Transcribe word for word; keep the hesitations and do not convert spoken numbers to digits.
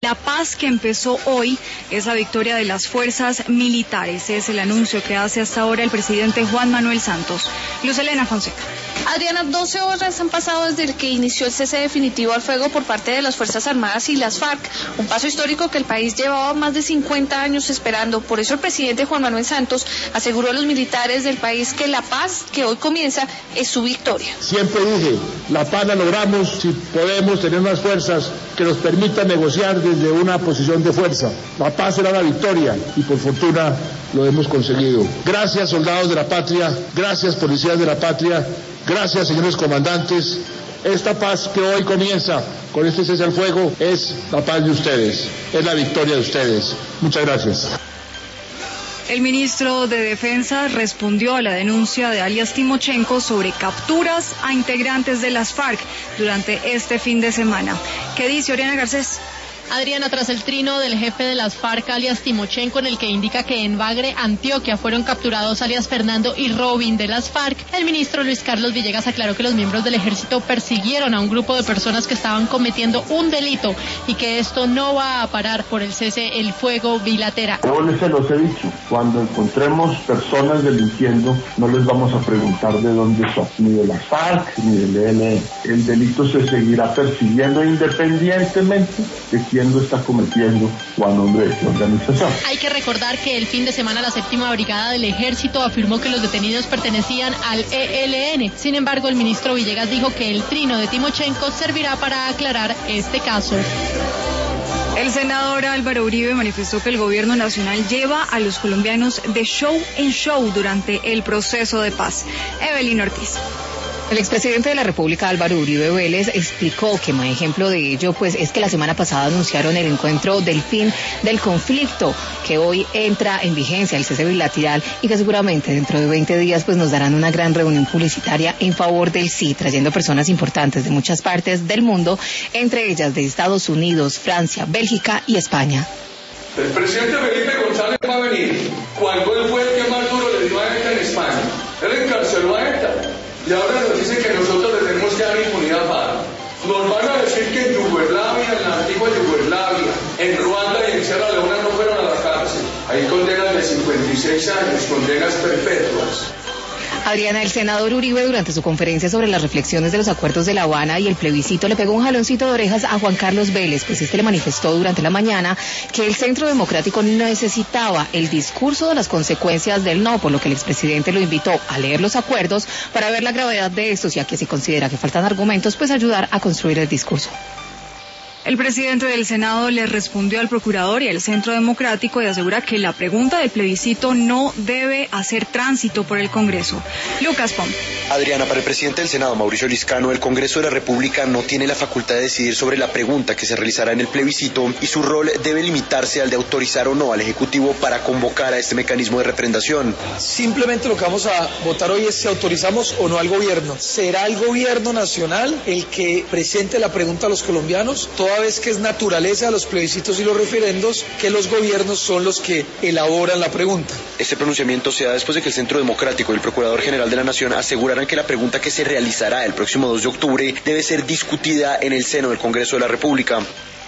La paz que empezó hoy es la victoria de las fuerzas militares. Es el anuncio que hace hasta ahora el presidente Juan Manuel Santos. Luz Elena Fonseca. Adriana, doce horas han pasado desde que inició el cese definitivo al fuego por parte de las Fuerzas Armadas y las FARC, un paso histórico que el país llevaba más de cincuenta años esperando. Por eso el presidente Juan Manuel Santos aseguró a los militares del país que la paz que hoy comienza es su victoria. Siempre dije, la paz la logramos si podemos tener unas fuerzas que nos permitan negociar desde una posición de fuerza. La paz será la victoria y por fortuna lo hemos conseguido. Gracias, soldados de la patria, gracias, policías de la patria, gracias, señores comandantes. Esta paz que hoy comienza con este cese al fuego es la paz de ustedes, es la victoria de ustedes. Muchas gracias. El ministro de Defensa respondió a la denuncia de alias Timochenko sobre capturas a integrantes de las FARC durante este fin de semana. ¿Qué dice Oriana Garcés? Adriana, tras el trino del jefe de las FARC, alias Timochenko, en el que indica que en Bagre, Antioquia, fueron capturados alias Fernando y Robin de las FARC, el ministro Luis Carlos Villegas aclaró que los miembros del ejército persiguieron a un grupo de personas que estaban cometiendo un delito y que esto no va a parar por el cese el fuego bilateral. Yo les se los he dicho, cuando encontremos personas delinquiendo, no les vamos a preguntar de dónde son, ni de las FARC, ni del E L N. El delito se seguirá persiguiendo independientemente de quién lo está cometiendo o a nombre de qué organización. Hay que recordar que el fin de semana la séptima brigada del ejército afirmó que los detenidos pertenecían al E L N. Sin embargo, el ministro Villegas dijo que el trino de Timochenko servirá para aclarar este caso. El senador Álvaro Uribe manifestó que el gobierno nacional lleva a los colombianos de show en show durante el proceso de paz. Evelyn Ortiz. El expresidente de la República, Álvaro Uribe Vélez, explicó que un ejemplo de ello pues es que la semana pasada anunciaron el encuentro del fin del conflicto, que hoy entra en vigencia el cese bilateral y que seguramente dentro de veinte días pues nos darán una gran reunión publicitaria en favor del sí, trayendo personas importantes de muchas partes del mundo, entre ellas de Estados Unidos, Francia, Bélgica y España. El presidente Felipe González va a venir cuando él fue el que más duro le dio a ETA en España. Él encarceló a ETA. Y ahora nos dicen que nosotros le tenemos que dar impunidad para. Nos van a decir que en Yugoslavia, en la antigua Yugoslavia, en Ruanda y en Sierra Leona no fueron a la cárcel. Hay condenas de cincuenta y seis años, condenas perpetuas. Adriana, el senador Uribe durante su conferencia sobre las reflexiones de los acuerdos de La Habana y el plebiscito le pegó un jaloncito de orejas a Juan Carlos Vélez, pues este le manifestó durante la mañana que el Centro Democrático necesitaba el discurso de las consecuencias del no, por lo que el expresidente lo invitó a leer los acuerdos para ver la gravedad de estos y a que si considera que faltan argumentos, pues ayudar a construir el discurso. El presidente del Senado le respondió al procurador y al Centro Democrático y asegura que la pregunta del plebiscito no debe hacer tránsito por el Congreso. Lucas Pom. Adriana, para el presidente del Senado, Mauricio Liscano, el Congreso de la República no tiene la facultad de decidir sobre la pregunta que se realizará en el plebiscito y su rol debe limitarse al de autorizar o no al Ejecutivo para convocar a este mecanismo de refrendación. Simplemente lo que vamos a votar hoy es si autorizamos o no al gobierno. Será el gobierno nacional el que presente la pregunta a los colombianos, toda vez que es naturaleza de los plebiscitos y los referendos que los gobiernos son los que elaboran la pregunta. Este pronunciamiento se da después de que el Centro Democrático y el Procurador General de la Nación aseguraran que la pregunta que se realizará el próximo dos de octubre debe ser discutida en el seno del Congreso de la República.